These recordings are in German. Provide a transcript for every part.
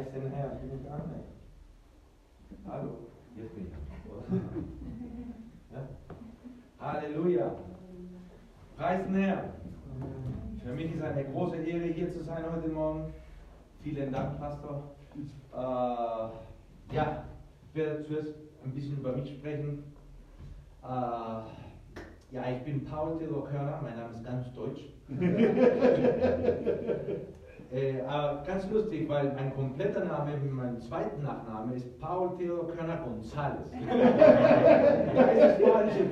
Preis den Herrn, bin ich gar nicht. Hallo, jetzt bin ich. Ja? Halleluja. Preis den Herrn. Für mich ist eine große Ehre, hier zu sein heute Morgen. Vielen Dank, Pastor. Ja, ich werde zuerst ein bisschen über mich sprechen. Ja, ich bin Paul Theodor Körner, mein Name ist ganz deutsch. Aber ganz lustig, weil mein kompletter Name, mein zweiter Nachname ist Paul Theodor Körner González. Da ist das Spanische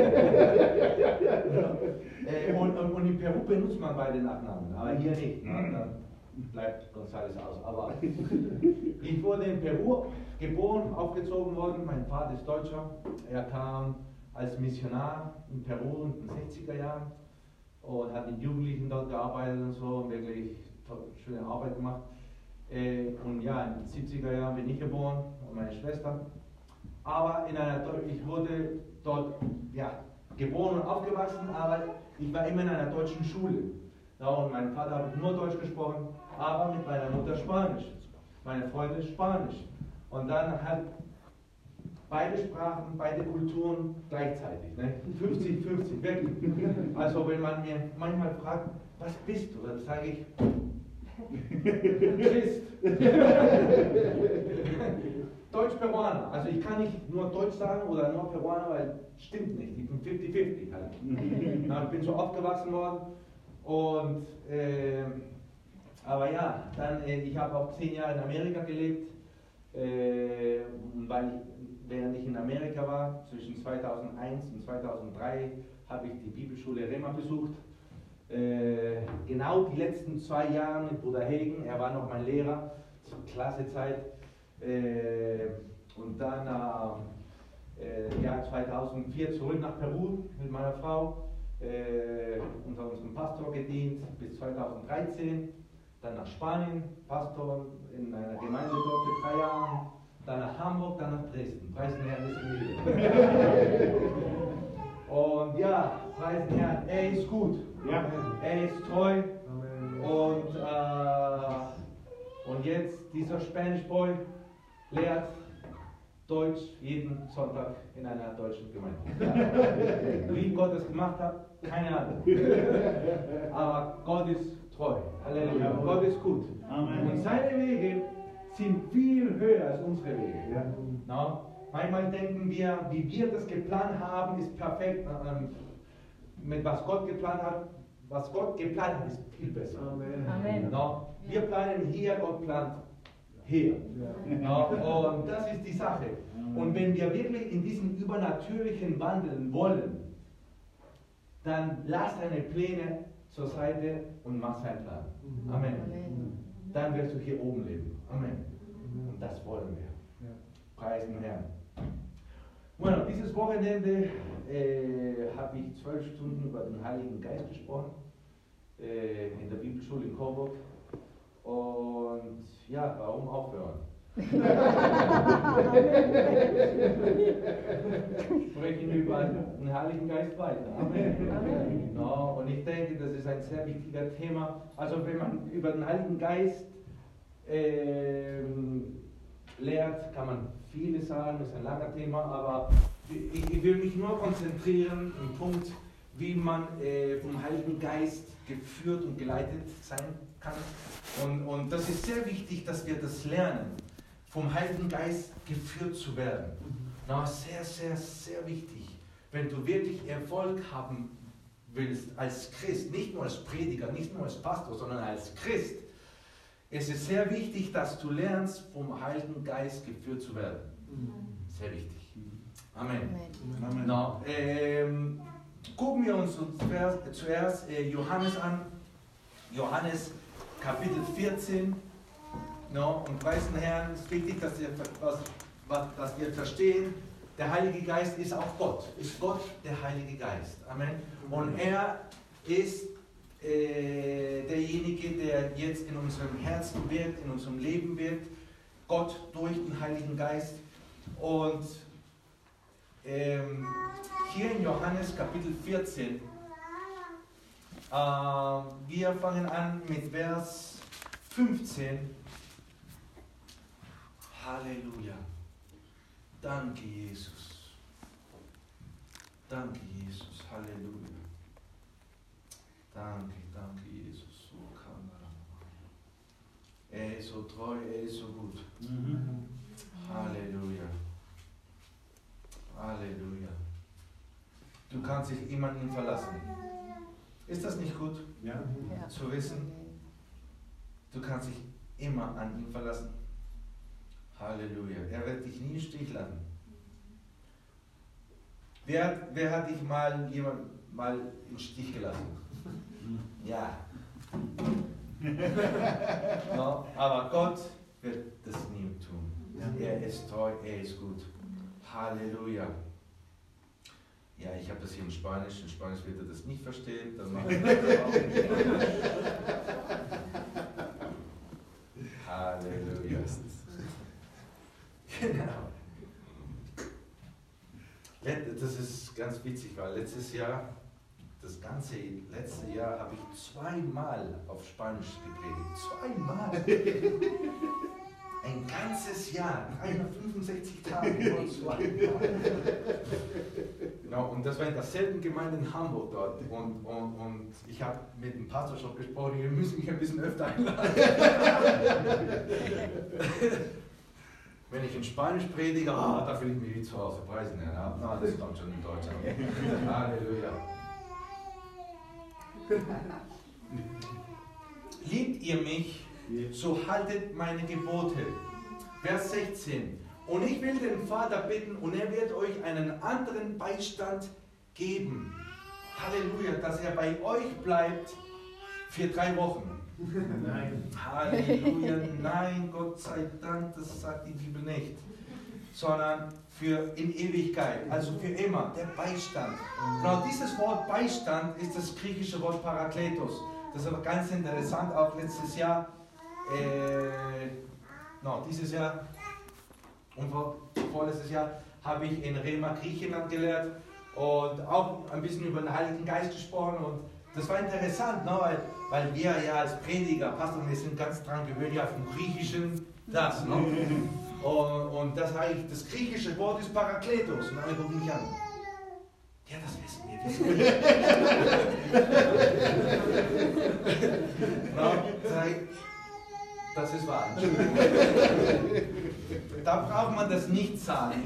drin. Und in Peru benutzt man beide Nachnamen, aber hier nicht. Ne? Da bleibt González aus. Aber ich wurde in Peru geboren, aufgezogen worden. Mein Vater ist Deutscher. Er kam als Missionar in Peru in den 60er Jahren und hat mit Jugendlichen dort gearbeitet und so und wirklich schöne Arbeit gemacht. Und ja, in den 70er Jahren bin ich geboren und meine Schwester. Aber ich wurde dort geboren und aufgewachsen, aber ich war immer in einer deutschen Schule. Ja, und mein Vater hat nur Deutsch gesprochen, aber mit meiner Mutter Spanisch. Meine Freunde Spanisch. Und dann halt beide Sprachen, beide Kulturen gleichzeitig. Ne? 50-50, wirklich. Also wenn man mir manchmal fragt, was bist du? Dann sage ich, Christ. Deutsch-Peruaner. Also ich kann nicht nur Deutsch sagen oder nur Peruaner, weil es stimmt nicht. Ich bin 50-50 halt. Ich bin so aufgewachsen worden. Und, aber ja, dann, ich habe auch 10 Jahre in Amerika gelebt, während ich in Amerika war, zwischen 2001 und 2003, habe ich die Bibelschule Rema besucht. Genau die letzten 2 Jahre mit Bruder Hagen, er war noch mein Lehrer, zur Klassezeit. Und dann Jahr 2004 zurück nach Peru mit meiner Frau, unter unserem Pastor gedient bis 2013, dann nach Spanien, Pastor in einer Gemeinde dort für 3 Jahre, dann nach Hamburg, dann nach Dresden. Preis den Herrn, ist mir. Und ja, preis den Herrn, er ist gut, ja. Er ist treu. Und jetzt dieser Spanish Boy lehrt Deutsch jeden Sonntag in einer deutschen Gemeinde. Wie Gott es gemacht hat, keine Ahnung. Aber Gott ist treu. Halleluja. Gott ist gut. Amen. Und seine Wege sind viel höher als unsere Wege. Ja. No? Manchmal denken wir, wie wir das geplant haben, ist perfekt. Mit was Gott geplant hat, ist viel besser. Amen. No? Wir planen hier, Gott plant hier. Ja. Und das ist die Sache. Und wenn wir wirklich in diesem Übernatürlichen wandeln wollen, dann lass deine Pläne zur Seite und mach seinen Plan. Amen. Dann wirst du hier oben leben. Amen. Und das wollen wir. Preis den Herrn. Bueno, dieses Wochenende habe ich 12 Stunden über den Heiligen Geist gesprochen in der Bibelschule in Coburg. Und ja, warum aufhören? Sprechen über den Heiligen Geist weiter. Amen. No, und ich denke, das ist ein sehr wichtiger Thema. Also wenn man über den Heiligen Geist lehrt, kann man vieles sagen, das ist ein langer Thema, aber ich will mich nur konzentrieren im Punkt, wie man vom Heiligen Geist geführt und geleitet sein kann. Und das ist sehr wichtig, dass wir das lernen, vom Heiligen Geist geführt zu werden. Na, sehr, sehr, sehr wichtig. Wenn du wirklich Erfolg haben willst als Christ, nicht nur als Prediger, nicht nur als Pastor, sondern als Christ, es ist sehr wichtig, dass du lernst, vom Heiligen Geist geführt zu werden. Sehr wichtig. Amen. Amen. Na, gucken wir uns zuerst Johannes an. Johannes Kapitel 14. No, und preisen Herrn, es ist wichtig, dass wir verstehen, der Heilige Geist ist auch Gott. Ist Gott der Heilige Geist. Amen. Und er ist derjenige, der jetzt in unserem Herzen wirkt, in unserem Leben wirkt. Gott durch den Heiligen Geist. Und hier in Johannes Kapitel 14, wir fangen an mit Vers 15. Halleluja. Danke, Jesus. Danke, Jesus. Halleluja. Danke, danke, Jesus. Er ist so treu, er ist so gut. Halleluja. Halleluja. Du kannst dich immer an ihn verlassen. Ist das nicht gut? Ja. Zu wissen, du kannst dich immer an ihn verlassen. Halleluja. Er wird dich nie im Stich lassen. Wer hat dich mal im Stich gelassen? Ja. No, aber Gott wird das nie tun. Er ist treu, er ist gut. Halleluja. Ja, ich habe das hier in Spanisch wird er das nicht verstehen, dann mache ich das auch nicht. Halleluja. Genau. Das ist ganz witzig, weil letztes Jahr, das ganze letzte Jahr habe ich zweimal auf Spanisch gepredigt. Zweimal! Ein ganzes Jahr, 365 Tage, nur zweimal. Genau, und das war in derselben Gemeinde in Hamburg dort. Und ich habe mit dem Pastor schon gesprochen, wir müssen mich ein bisschen öfter einladen. Wenn ich in Spanisch predige, da fühle ich mich wie zu Hause. Preisen, ja, na, das kommt schon in Deutsch. Halleluja. Liebt ihr mich, so haltet meine Gebote. Vers 16. Und ich will den Vater bitten, und er wird euch einen anderen Beistand geben. Halleluja, dass er bei euch bleibt für 3 Wochen. Nein. Halleluja, nein, Gott sei Dank, das sagt die Bibel nicht. Sondern für in Ewigkeit, also für immer, der Beistand. Genau dieses Wort Beistand ist das griechische Wort Parakletos. Das ist aber ganz interessant, auch letztes Jahr, dieses Jahr und vorletztes Jahr habe ich in Rema Griechenland gelehrt und auch ein bisschen über den Heiligen Geist gesprochen und das war interessant, ne, weil wir ja als Prediger, Pastor, wir sind ganz dran gewöhnt, ja vom Griechischen das, ne? Und das heißt, das griechische Wort ist Parakletos und alle gucken mich an. Ja, das wissen wir. Das ist wahr. Da braucht man das nicht sagen.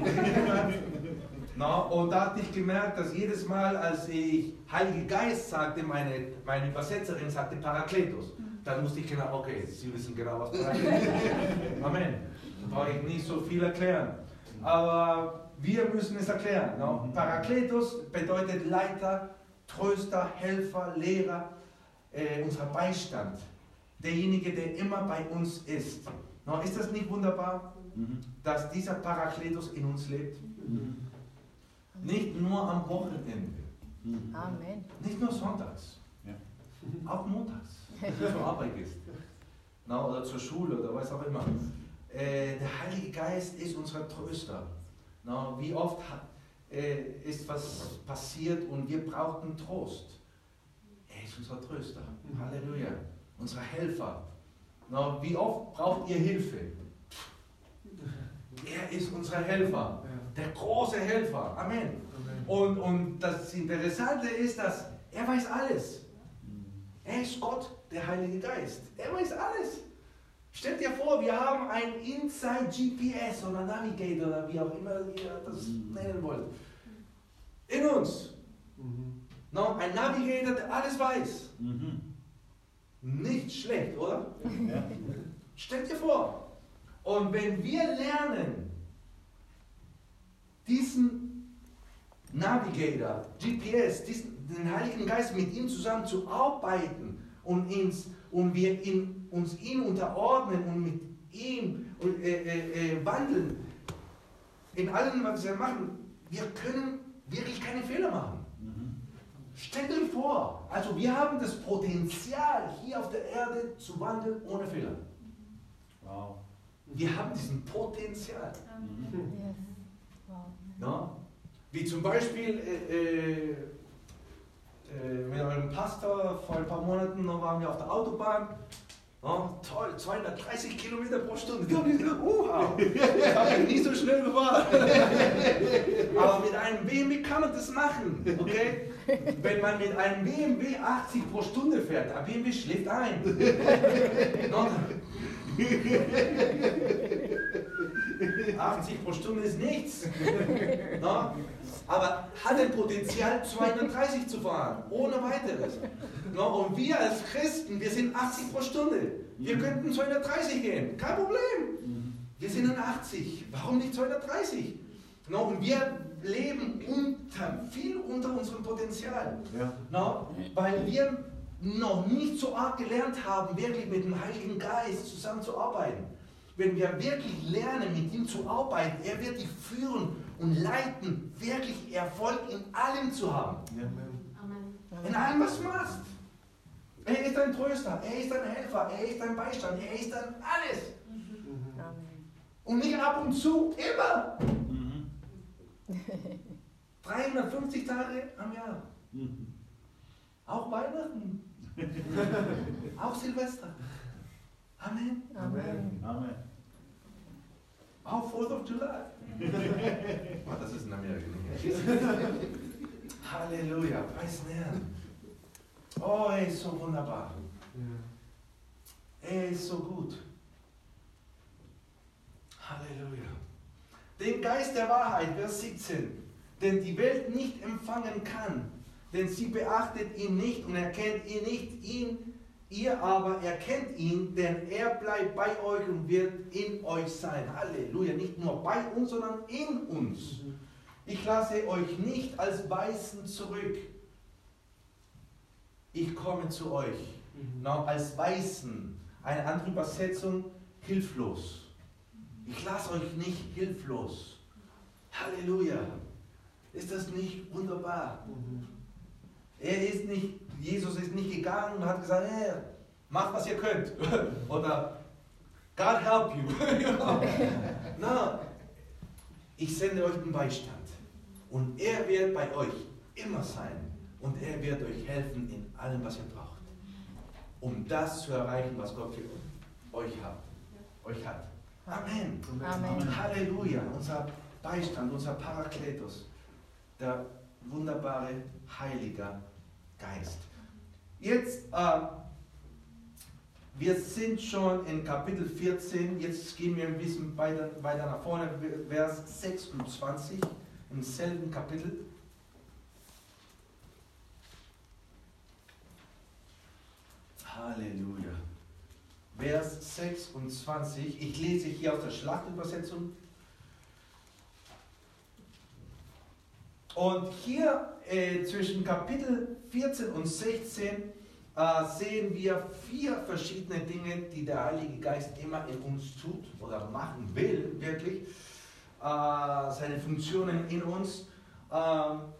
Und da hatte ich gemerkt, dass jedes Mal, als ich Heiliger Geist sagte, meine Übersetzerin sagte Parakletos, dann musste ich genau, okay, Sie wissen genau, was Parakletos ist. Amen. Da brauche ich nicht so viel erklären. Aber wir müssen es erklären. No? Parakletos bedeutet Leiter, Tröster, Helfer, Lehrer, unser Beistand. Derjenige, der immer bei uns ist. No? Ist das nicht wunderbar, dass dieser Parakletos in uns lebt? Nicht nur am Wochenende. Amen. Nicht nur sonntags. Ja. Auch montags, wenn du zur Arbeit gehst. Oder zur Schule oder was auch immer. Der Heilige Geist ist unser Tröster. Wie oft ist was passiert und wir brauchten Trost. Er ist unser Tröster. Halleluja. Unser Helfer. Wie oft braucht ihr Hilfe? Er ist unser Helfer. Der große Helfer. Amen. Und das Interessante ist, dass er weiß alles. Er ist Gott, der Heilige Geist. Er weiß alles. Stellt dir vor, wir haben ein Inside GPS oder Navigator oder wie auch immer ihr das nennen wollt. In uns. Ein Navigator, der alles weiß. Nicht schlecht, oder? Ja. Stellt dir vor. Und wenn wir lernen, diesen Navigator, GPS, den Heiligen Geist mit ihm zusammen zu arbeiten und wir uns ihm unterordnen und mit ihm wandeln, in allem, was wir machen, wir können wirklich keine Fehler machen. Stell dir vor, also wir haben das Potenzial, hier auf der Erde zu wandeln ohne Fehler. Wow. Wir haben diesen Potenzial. Yes. Wow. No? Wie zum Beispiel mit eurem Pastor vor ein paar Monaten, noch waren wir auf der Autobahn Oh, toll, 230 Kilometer pro Stunde. Die haben gesagt, wow, ich habe nie so schnell gefahren. Aber mit einem BMW kann man das machen, okay? Wenn man mit einem BMW 80 pro Stunde fährt, der BMW schläft ein. No? 80 pro Stunde ist nichts. No? Aber hat ein Potenzial, 230 zu fahren, ohne weiteres. No? Und wir als Christen, wir sind 80 pro Stunde. Wir könnten 230 gehen, kein Problem. Wir sind in 80, warum nicht 230? No? Und wir leben viel unter unserem Potenzial. Ja. No? Weil wir noch nicht so arg gelernt haben, wirklich mit dem Heiligen Geist zusammenzuarbeiten. Wenn wir wirklich lernen, mit ihm zu arbeiten, er wird dich führen und leiten, wirklich Erfolg in allem zu haben. Amen. In allem, was du machst. Er ist dein Tröster, er ist dein Helfer, er ist dein Beistand, er ist dein alles. Amen. Und nicht ab und zu, immer. 350 Tage am Jahr. Auch Weihnachten. Auch Silvester. Amen. Amen. Amen. Auch 4th of July. Oh, das ist in Amerika. Halleluja, preis den Herrn. Oh, er ist so wunderbar. Er ist so gut. Halleluja. Den Geist der Wahrheit, Vers 17, den die Welt nicht empfangen kann, denn sie beachtet ihn nicht und erkennt ihn nicht, ihr aber erkennt ihn, denn er bleibt bei euch und wird in euch sein. Halleluja, nicht nur bei uns, sondern in uns. Ich lasse euch nicht als Weisen zurück. Ich komme zu euch. Noch als Weisen. Eine andere Übersetzung, hilflos. Ich lasse euch nicht hilflos. Halleluja. Ist das nicht wunderbar? Jesus ist nicht gegangen und hat gesagt, hey, macht was ihr könnt. Oder God help you. Na, ich sende euch den Beistand. Und er wird bei euch immer sein. Und er wird euch helfen in allem, was ihr braucht. Um das zu erreichen, was Gott für euch hat. Amen. Amen. Halleluja. Unser Beistand, unser Parakletos. Der wunderbare Heilige Geist. Jetzt, wir sind schon in Kapitel 14, jetzt gehen wir ein bisschen weiter nach vorne, Vers 26, im selben Kapitel. Halleluja. Vers 26, ich lese hier aus der Schlachtübersetzung. Und hier zwischen Kapitel 14 und 16 sehen wir 4 verschiedene Dinge, die der Heilige Geist immer in uns tut oder machen will, wirklich. Seine Funktionen in uns. Aber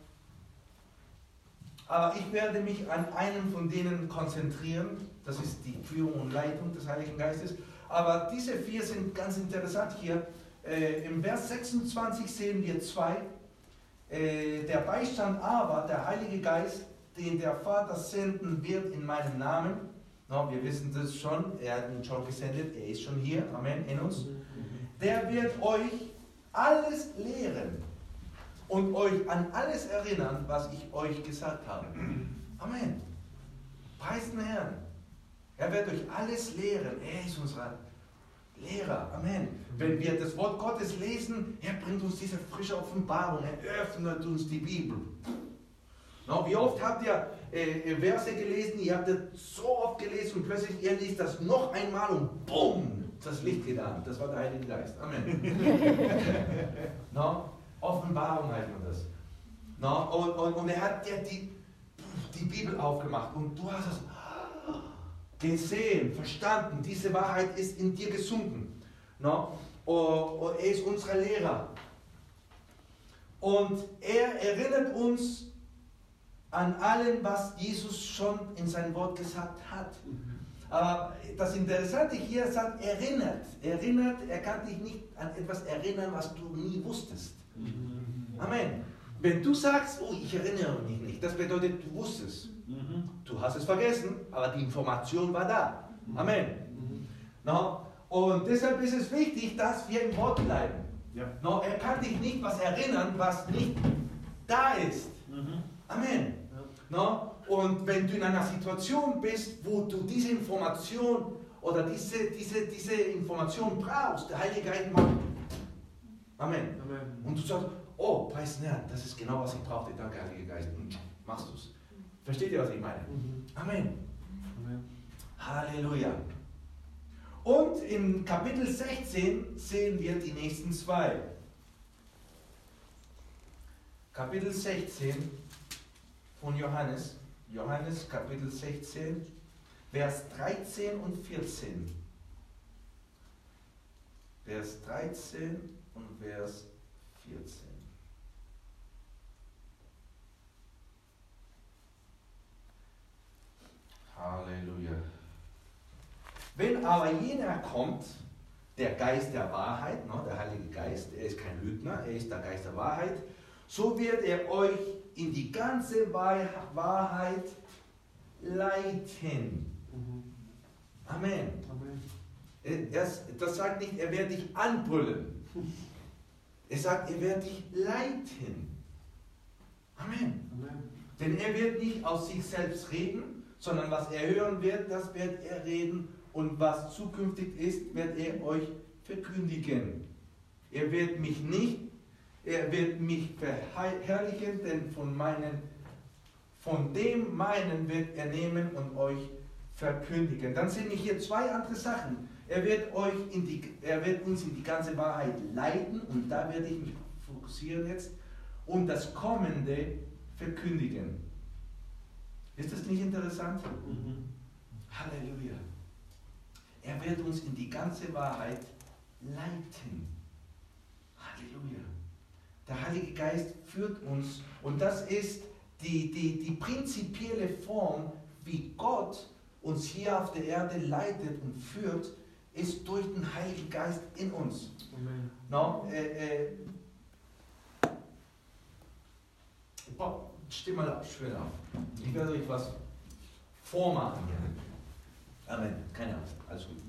ich werde mich an einen von denen konzentrieren. Das ist die Führung und Leitung des Heiligen Geistes. Aber diese 4 sind ganz interessant hier. Im Vers 26 sehen wir 2. Der Beistand aber, der Heilige Geist, den der Vater senden wird in meinem Namen. No, wir wissen das schon, er hat ihn schon gesendet, er ist schon hier, Amen, in uns. Der wird euch alles lehren und euch an alles erinnern, was ich euch gesagt habe. Amen. Preis den Herrn. Er wird euch alles lehren. Er ist unser Lehrer. Amen. Wenn wir das Wort Gottes lesen, er bringt uns diese frische Offenbarung. Er öffnet uns die Bibel. No, wie oft habt ihr Verse gelesen, ihr habt das so oft gelesen und plötzlich ihr liest das noch einmal und bumm, das Licht geht an. Das war der Heilige Geist. Amen. No? Offenbarung heißt man das. No? Und er hat dir die Bibel aufgemacht und du hast es gesehen, verstanden. Diese Wahrheit ist in dir gesunken. No? Und er ist unser Lehrer. Und er erinnert uns an allem, was Jesus schon in seinem Wort gesagt hat. Aber das Interessante hier sagt, erinnert. Er kann dich nicht an etwas erinnern, was du nie wusstest. Amen. Wenn du sagst, oh, ich erinnere mich nicht, das bedeutet, du wusstest. Du hast es vergessen, aber die Information war da. Amen. No? Und deshalb ist es wichtig, dass wir im Wort bleiben. Ja. No? Er kann dich nicht was erinnern, was nicht da ist. Amen. No? Und wenn du in einer Situation bist, wo du diese Information oder diese Information brauchst, der Heilige Geist macht. Amen. Amen. Und du sagst, oh, preis den Herrn, das ist genau, was ich brauchte. Danke, Heiliger Geist. Und machst du es. Versteht ihr, was ich meine? Amen. Amen. Halleluja. Und im Kapitel 16 sehen wir die nächsten zwei. Kapitel 16 von Johannes. Johannes Kapitel 16, Vers 13 und 14. Vers 13 und Vers 14. Halleluja. Wenn aber jener kommt, der Geist der Wahrheit, der Heilige Geist, er ist kein Lügner, er ist der Geist der Wahrheit, so wird er euch in die ganze Wahrheit leiten. Amen. Das sagt nicht, er wird dich anbrüllen. Er sagt, er wird dich leiten. Amen. Denn er wird nicht aus sich selbst reden, sondern was er hören wird, das wird er reden. Und was zukünftig ist, wird er euch verkündigen. Er wird mich verherrlichen, denn von dem meinen wird er nehmen und euch verkündigen. Dann sehen wir hier zwei andere Sachen. Er wird uns in die ganze Wahrheit leiten, und da werde ich mich fokussieren jetzt, und das Kommende verkündigen. Ist das nicht interessant? Halleluja. Er wird uns in die ganze Wahrheit leiten. Halleluja. Der Heilige Geist führt uns, und das ist die prinzipielle Form, wie Gott uns hier auf der Erde leitet und führt, ist durch den Heiligen Geist in uns. Amen. No, steh mal ab, schön auf. Ich werde euch was vormachen hier. Amen. Keine Angst. Alles gut.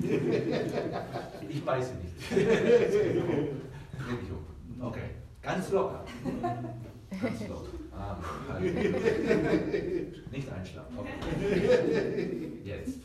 Ich beiße nicht. Dreh dich um. Okay. Ganz locker. Ganz locker. Amen. Nicht einschlafen. Okay. Jetzt.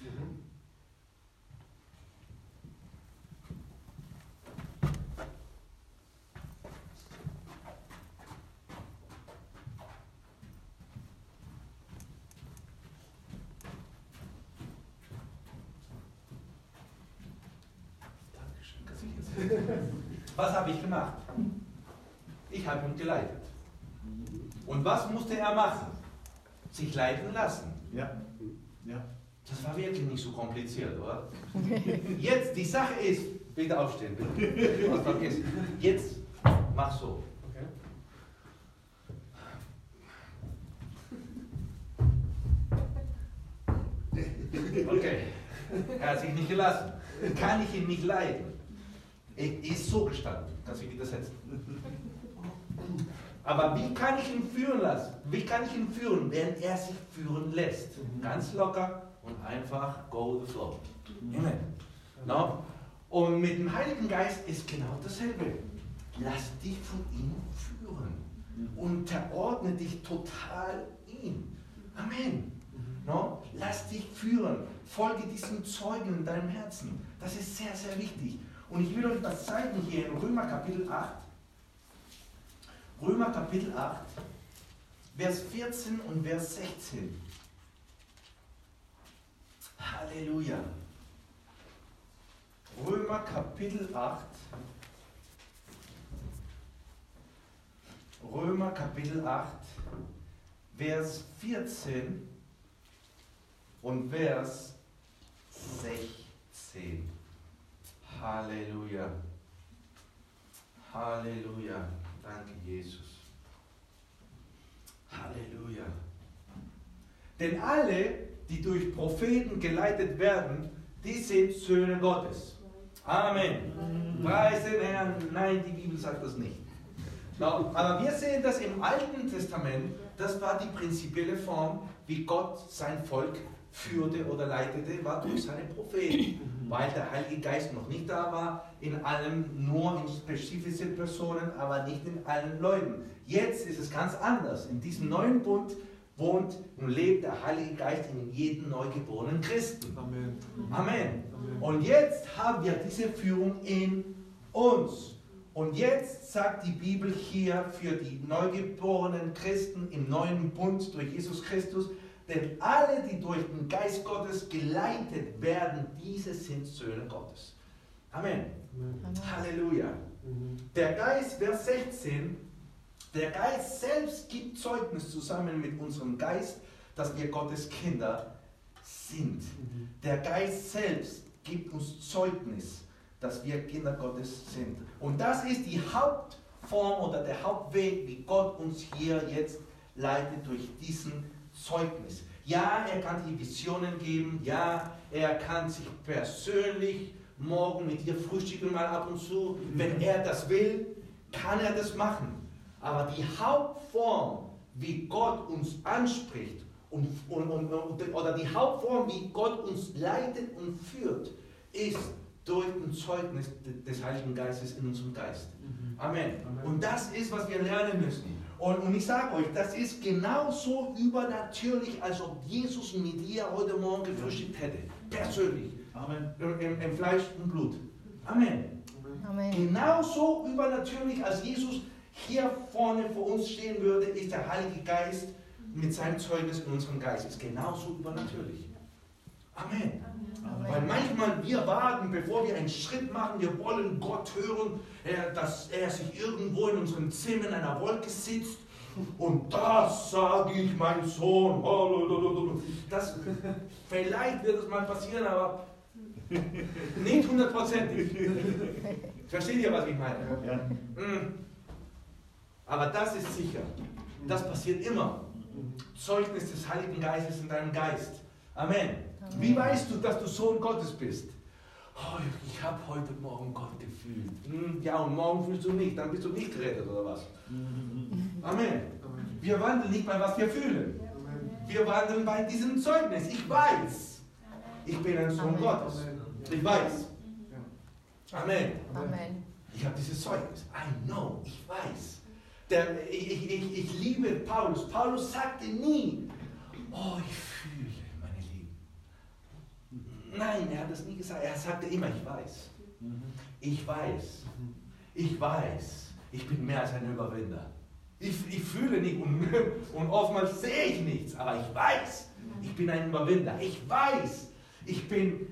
Was habe ich gemacht? Ich habe ihn geleitet. Und was musste er machen? Sich leiten lassen. Ja. Ja. Das war wirklich nicht so kompliziert, oder? Jetzt, die Sache ist, bitte aufstehen, bitte. Du hast vergessen. Jetzt, mach so. Okay. Er hat sich nicht gelassen. Kann ich ihn nicht leiten? Er ist so gestanden. Kannst du dich widersetzen? Aber wie kann ich ihn führen lassen? Wie kann ich ihn führen, wenn er sich führen lässt? Ganz locker und einfach go the flow. Amen. No? Und mit dem Heiligen Geist ist genau dasselbe. Lass dich von ihm führen. Unterordne dich total ihm. Amen. No? Lass dich führen. Folge diesem Zeugen in deinem Herzen. Das ist sehr, sehr wichtig. Und ich will euch das zeigen hier in Römer Kapitel 8. Römer Kapitel 8, Vers 14 und Vers 16. Halleluja. Römer Kapitel 8. Römer Kapitel 8, Vers 14 und Vers 16. Halleluja. Halleluja. Danke, Jesus. Halleluja. Denn alle, die durch Propheten geleitet werden, die sind Söhne Gottes. Amen. Preis den Herrn. Nein, die Bibel sagt das nicht. No, aber wir sehen das im Alten Testament, das war die prinzipielle Form, wie Gott sein Volk führte oder leitete, war durch seine Propheten, weil der Heilige Geist noch nicht da war, in allem, nur in spezifischen Personen, aber nicht in allen Leuten. Jetzt ist es ganz anders. In diesem neuen Bund wohnt und lebt der Heilige Geist in jedem neugeborenen Christen. Amen. Amen. Und jetzt haben wir diese Führung in uns. Und jetzt sagt die Bibel hier für die neugeborenen Christen im neuen Bund durch Jesus Christus, denn alle, die durch den Geist Gottes geleitet werden, diese sind Söhne Gottes. Amen. Amen. Halleluja. Der Geist, Vers 16, der Geist selbst gibt Zeugnis zusammen mit unserem Geist, dass wir Gottes Kinder sind. Der Geist selbst gibt uns Zeugnis, dass wir Kinder Gottes sind. Und das ist die Hauptform oder der Hauptweg, wie Gott uns hier jetzt leitet durch diesen Zeugnis. Ja, er kann die Visionen geben, ja, er kann sich persönlich morgen mit dir frühstücken mal ab und zu. Wenn er das will, kann er das machen. Aber die Hauptform, wie Gott uns anspricht oder die Hauptform, wie Gott uns leitet und führt, ist durch ein Zeugnis des Heiligen Geistes in unserem Geist. Amen. Und das ist, was wir lernen müssen. Und ich sage euch, das ist genauso übernatürlich, als ob Jesus mit dir heute Morgen gefrühstückt hätte. Persönlich. Amen. Im Fleisch und Blut. Amen. Amen. Genauso übernatürlich, als Jesus hier vorne vor uns stehen würde, ist der Heilige Geist mit seinem Zeugnis in unserem Geist. Ist genauso übernatürlich. Amen. Amen. Weil manchmal wir warten, bevor wir einen Schritt machen, wir wollen Gott hören, dass er sich irgendwo in unserem Zimmer in einer Wolke sitzt und das sage ich, mein Sohn. Das, vielleicht wird es mal passieren, aber nicht 100%. Versteht ihr, was ich meine? Ja. Aber das ist sicher. Das passiert immer. Zeugnis des Heiligen Geistes in deinem Geist. Amen. Wie weißt du, dass du Sohn Gottes bist? Oh, ich habe heute Morgen Gott gefühlt. Ja, und morgen fühlst du nicht, dann bist du nicht gerettet oder was? Amen. Wir wandeln nicht bei was wir fühlen. Wir wandeln bei diesem Zeugnis. Ich weiß, ich bin ein Sohn Amen. Gottes. Ich weiß. Amen. Amen. Ich habe dieses Zeugnis. I know, ich weiß. Ich liebe Paulus. Paulus sagte nie, oh, ich fühle, meine Lieben. Nein, er hat das nie gesagt. Er sagte immer, ich weiß. Ich weiß. Ich weiß. Ich bin mehr als ein Überwinder. Ich fühle nicht und oftmals sehe ich nichts, aber ich weiß, ich bin ein Überwinder. Ich weiß, ich bin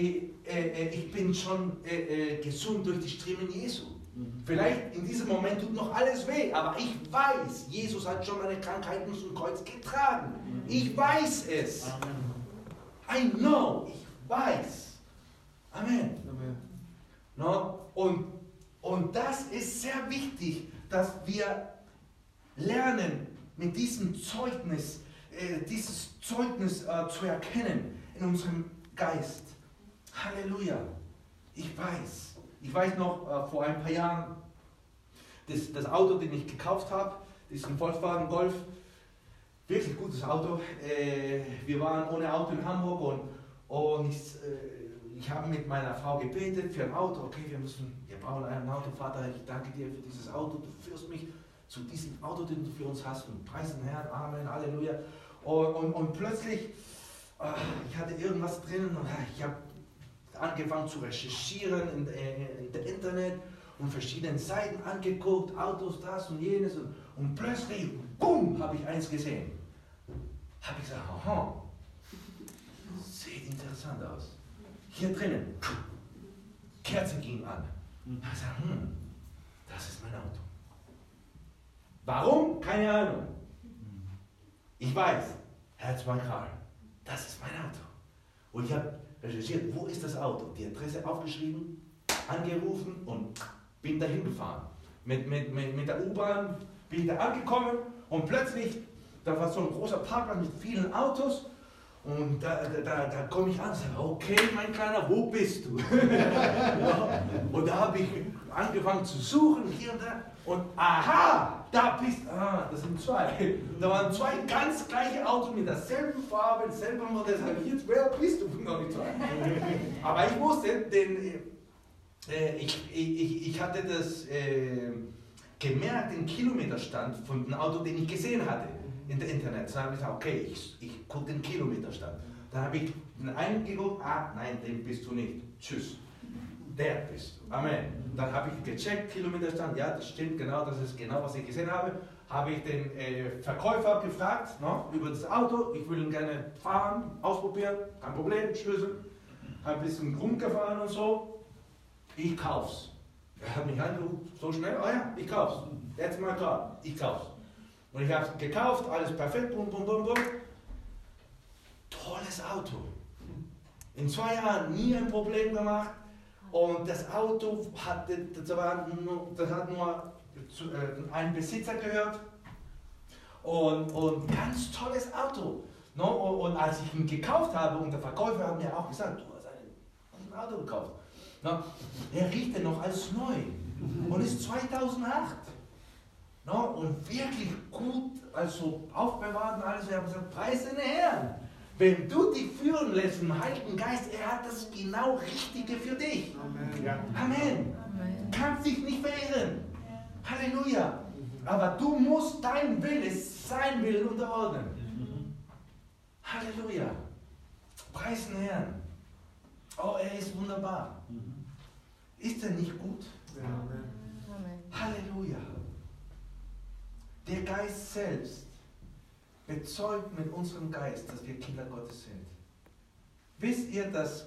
schon gesund durch die Striemen Jesu. Vielleicht in diesem Moment tut noch alles weh, aber ich weiß, Jesus hat schon meine Krankheiten zum Kreuz getragen. Ich weiß es. I know, ich weiß. Amen. No? Und das ist sehr wichtig, dass wir lernen, mit diesem Zeugnis, dieses Zeugnis zu erkennen in unserem Geist. Halleluja. Ich weiß. Ich weiß noch, vor ein paar Jahren, das Auto, das ich gekauft habe, das ist ein Volkswagen Golf, wirklich gutes Auto. Wir waren ohne Auto in Hamburg und ich habe mit meiner Frau gebetet für ein Auto. Okay, wir brauchen ein Auto. Vater, ich danke dir für dieses Auto. Du führst mich zu diesem Auto, den du für uns hast. Und preisen den Herrn, Amen, Halleluja. Und plötzlich, ich hatte irgendwas drin und ich habe angefangen zu recherchieren in der Internet und verschiedene Seiten angeguckt, Autos, das und jenes. Und plötzlich, bumm, habe ich eins gesehen. Habe ich gesagt, aha, sieht interessant aus. Hier drinnen, Kerze ging an. Ich habe gesagt, das ist mein Auto. Warum? Keine Ahnung. Ich weiß, Herz mein Karl, das ist mein Auto. Und ich habe recherchiert, wo ist das Auto? Die Adresse aufgeschrieben, angerufen und bin dahin gefahren. Mit der U-Bahn bin ich da angekommen und plötzlich, da war so ein großer Parkplatz mit vielen Autos und da komme ich an und sage, okay, mein Kleiner, wo bist du? Und da habe ich angefangen zu suchen, hier und da. Und aha, da bist das sind zwei. Da waren zwei ganz gleiche Autos mit derselben Farbe, selber Modell. Jetzt, wer bist du? Noch nicht zwei. Aber ich wusste, denn ich hatte das gemerkt, den Kilometerstand von dem Auto, den ich gesehen hatte in der Internet. Dann habe ich gesagt, okay, ich gucke den Kilometerstand. Dann habe ich den einen geguckt, nein, den bist du nicht. Tschüss. Der bist du. Amen. Dann habe ich gecheckt, Kilometerstand, ja, das stimmt genau, das ist genau, was ich gesehen habe. Habe ich den Verkäufer gefragt, über das Auto, ich will ihn gerne fahren, ausprobieren, kein Problem, Schlüssel. Habe ein bisschen rumgefahren und so. Ich kauf's. Er hat mich angerufen, so schnell, ja, ich kauf's. Jetzt mal klar, ich kauf's. Und ich habe es gekauft, alles perfekt, bum, bum, bum, bum. Tolles Auto. In 2 Jahren nie ein Problem gemacht. Und das Auto hat nur einen Besitzer gehört. Und ganz tolles Auto. No? Und als ich ihn gekauft habe, und der Verkäufer hat mir auch gesagt, du hast ein Auto gekauft. No? Er riecht noch als neu. Und ist 2008. No? Und wirklich gut, also aufbewahrt und alles. Ich habe gesagt, preis den Herrn. Wenn du dich führen lässt vom Heiligen Geist, er hat das genau Richtige für dich. Amen. Ja. Amen. Amen. Kannst dich nicht verirren. Halleluja. Aber du musst dein Wille, sein Willen unterordnen. Halleluja. Preis den Herrn. Oh, er ist wunderbar. Ist er nicht gut? Ja. Amen. Amen. Halleluja. Der Geist selbst bezeugt mit unserem Geist, dass wir Kinder Gottes sind. Wisst ihr, dass,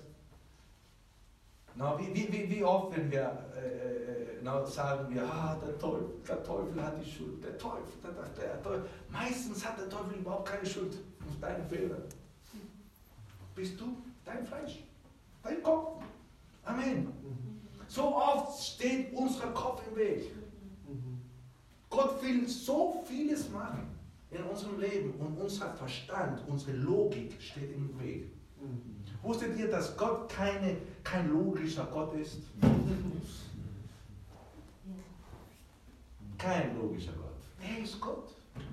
wie oft, wenn wir sagen, der Teufel hat die Schuld, der Teufel. Meistens hat der Teufel überhaupt keine Schuld auf deine Fehler. Bist du dein Fleisch, dein Kopf. Amen. So oft steht unser Kopf im Weg. Gott will so vieles machen in unserem Leben und unser Verstand, unsere Logik steht im Weg. Wusstet ihr, dass Gott kein logischer Gott ist? Kein logischer Gott. Er ist Gott.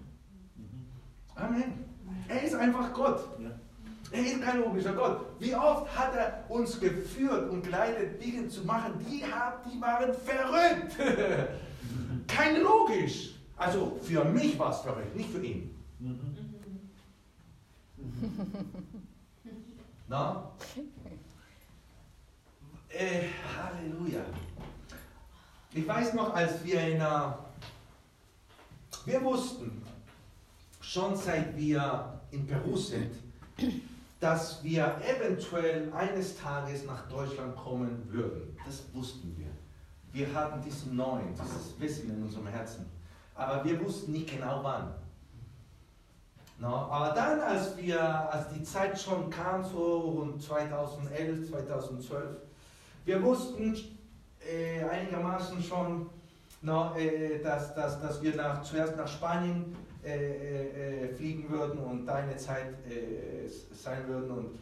Amen. Er ist einfach Gott. Er ist kein logischer Gott. Wie oft hat er uns geführt und geleitet, Dinge zu machen, die waren verrückt. Kein logisch. Also für mich war es verrückt, nicht für ihn. Na? Halleluja. Ich weiß noch, als wir wir wussten, schon seit wir in Peru sind, dass wir eventuell eines Tages nach Deutschland kommen würden. Das wussten wir. Wir hatten dieses Wissen in unserem Herzen. Aber wir wussten nicht genau wann. No, aber dann, als die Zeit schon kam, so rund 2011, 2012, wir wussten einigermaßen schon, dass wir zuerst nach Spanien fliegen würden und da eine Zeit sein würden.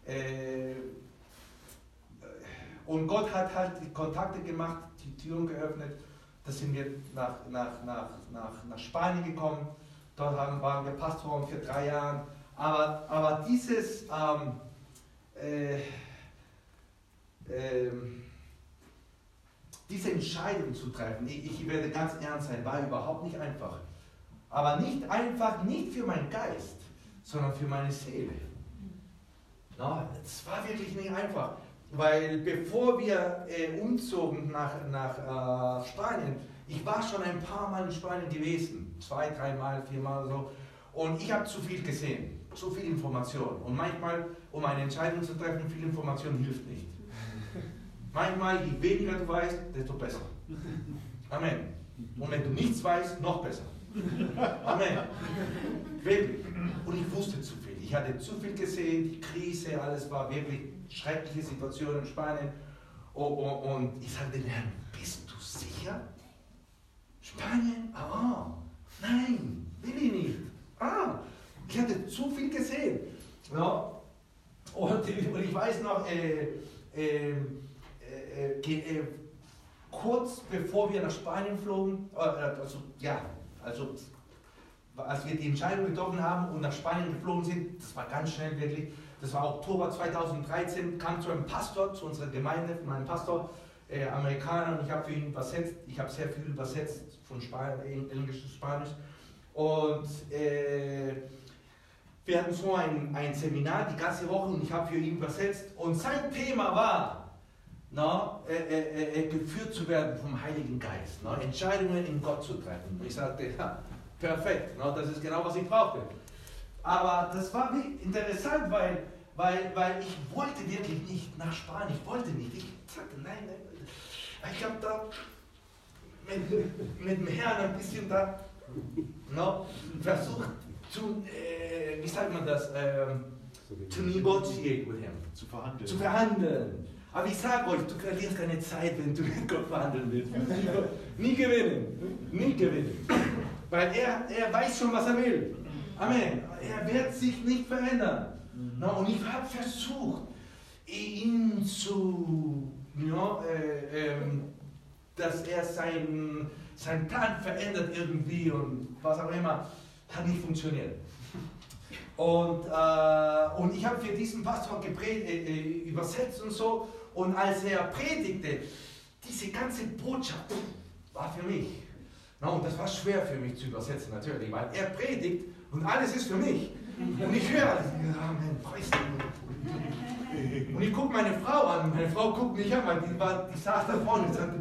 Und Gott hat halt die Kontakte gemacht, die Türen geöffnet. Da sind wir nach Spanien gekommen. Dort waren wir Pastoren für 3 Jahre. Aber diese Entscheidung zu treffen, ich werde ganz ernst sein, war überhaupt nicht einfach. Aber nicht einfach, nicht für meinen Geist, sondern für meine Seele. Es war wirklich nicht einfach. Weil bevor wir umzogen nach Spanien, ich war schon ein paar Mal in Spanien gewesen, 2, 3 Mal, 4 Mal so, und ich habe zu viel gesehen, zu viel Information. Und manchmal, um eine Entscheidung zu treffen, viel Information hilft nicht. Manchmal, je weniger du weißt, desto besser. Amen. Und wenn du nichts weißt, noch besser. Amen. Wirklich. Und ich wusste zu viel. Ich hatte zu viel gesehen, die Krise, alles war wirklich schreckliche Situation in Spanien. Und ich sagte dem Herrn, bist du sicher? Spanien? Nein, will ich nicht. Ich hatte zu viel gesehen. Ja. Und ich weiß noch, kurz bevor wir nach Spanien flogen, als wir die Entscheidung getroffen haben und nach Spanien geflogen sind, das war ganz schnell wirklich, das war Oktober 2013, kam zu einem Pastor, zu unserer Gemeinde, von meinem Pastor, Amerikaner, und ich habe für ihn übersetzt, ich habe sehr viel übersetzt von Englisch zu Spanisch, und wir hatten so ein Seminar die ganze Woche und ich habe für ihn übersetzt, und sein Thema war, geführt zu werden vom Heiligen Geist, Entscheidungen in Gott zu treffen. Und ich sagte, ja, perfekt, das ist genau, was ich brauchte. Aber das war interessant, weil ich wollte wirklich nicht nach Spanien, ich wollte nicht. Ich sagte, nein. Ich habe da mit dem Herrn ein bisschen da versucht wie sagt man das, to negotiate with him. Zu verhandeln. Zu verhandeln. Aber ich sage euch, du verlierst keine Zeit, wenn du mit Gott verhandeln willst. Nie gewinnen. Nie gewinnen. Weil er weiß schon, was er will. Amen. Er wird sich nicht verändern. Und ich habe versucht, ihn dass er seinen Plan verändert irgendwie und was auch immer, hat nicht funktioniert. Und ich habe für diesen Pastor übersetzt und so, und als er predigte, diese ganze Botschaft war für mich. Und das war schwer für mich zu übersetzen natürlich, weil er predigt und alles ist für mich. Und ich höre alles, Amen, preis dich. Und ich gucke meine Frau an, meine Frau guckt mich an, weil die saß da vorne und sagte,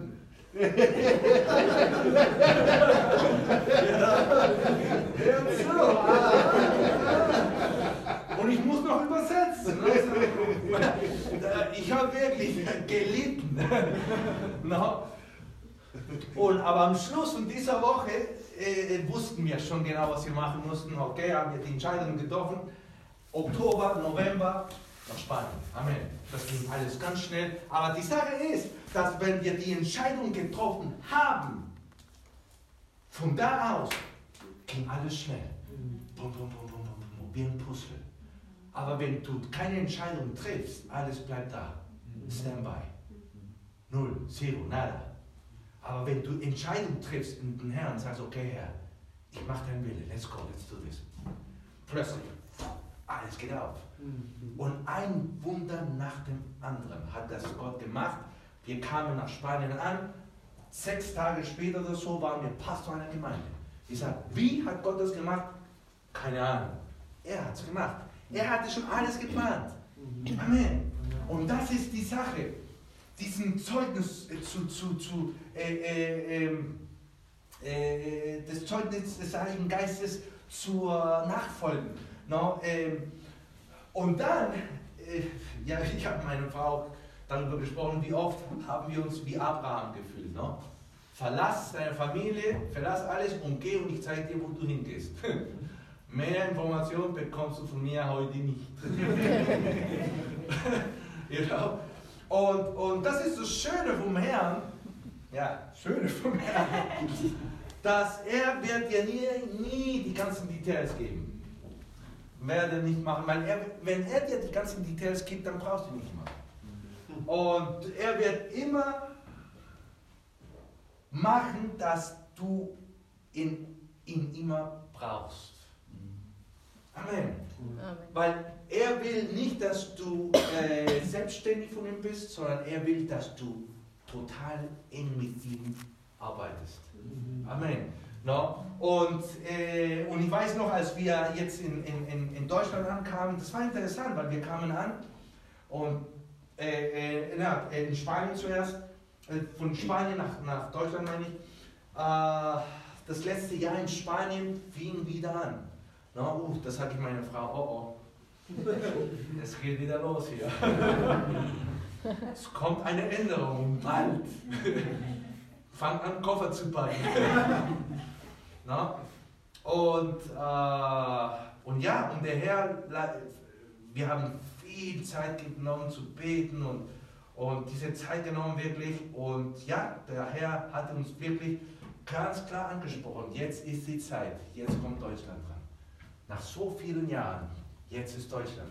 und ich muss noch übersetzen. Ich habe wirklich gelitten. Aber am Schluss von dieser Woche wussten wir schon genau, was wir machen mussten. Okay, haben wir die Entscheidung getroffen. Oktober, November, nach Spanien. Amen. Das ging alles ganz schnell. Aber die Sache ist, dass wenn wir die Entscheidung getroffen haben, von da aus ging alles schnell. Bum, bum, bum, bum, bum, wie ein Puzzle. Aber wenn du keine Entscheidung triffst, alles bleibt da. Standby. 0, 0, nada. Aber wenn du Entscheidung triffst in den Herrn und sagst, okay Herr, ich mache deinen Wille, let's go, let's do this. Plötzlich, alles geht auf. Und ein Wunder nach dem anderen hat das Gott gemacht. Wir kamen nach Spanien an, 6 Tage später oder so waren wir Pastor einer Gemeinde. Ich sage, wie hat Gott das gemacht? Keine Ahnung. Er hat es gemacht. Er hatte schon alles geplant. Amen. Und das ist die Sache, diesen Zeugnis des Zeugnisses des Heiligen Geistes zu nachfolgen. Und dann, ich habe meine Frau darüber gesprochen, wie oft haben wir uns wie Abraham gefühlt. Verlass deine Familie, verlass alles und geh, und ich zeige dir, wo du hingehst. Mehr Informationen bekommst du von mir heute nicht. Und das ist das Schöne vom Herrn, dass er wird dir nie die ganzen Details geben. Werde nicht machen, weil wenn er dir die ganzen Details gibt, dann brauchst du nicht machen. Und er wird immer machen, dass du ihn immer brauchst. Amen. Weil er will nicht, dass du selbstständig von ihm bist, sondern er will, dass du total eng mit ihm arbeitest. Amen. Und ich weiß noch, als wir jetzt in Deutschland ankamen, das war interessant, weil wir kamen an und in Spanien zuerst, von Spanien nach Deutschland meine ich, das letzte Jahr in Spanien fing wieder an. Das sage ich meiner Frau, es geht wieder los hier. Es kommt eine Änderung, bald. Fang an, Koffer zu packen. Und der Herr, wir haben viel Zeit genommen zu beten und diese Zeit genommen wirklich. Und ja, der Herr hat uns wirklich ganz klar angesprochen, jetzt ist die Zeit, jetzt kommt Deutschland dran. Nach so vielen Jahren, jetzt ist Deutschland.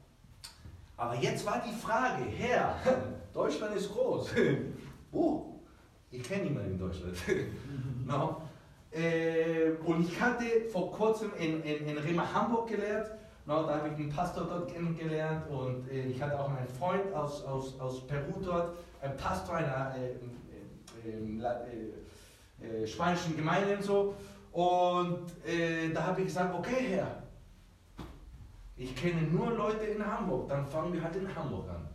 Aber jetzt war die Frage, Herr, Deutschland ist groß. Ich kenne niemanden in Deutschland. No. Und ich hatte vor kurzem in Rema Hamburg gelehrt. No, da habe ich einen Pastor dort kennengelernt und ich hatte auch einen Freund aus Peru dort, ein Pastor einer spanischen Gemeinde und so. Und da habe ich gesagt, okay Herr, ich kenne nur Leute in Hamburg, dann fangen wir halt in Hamburg an.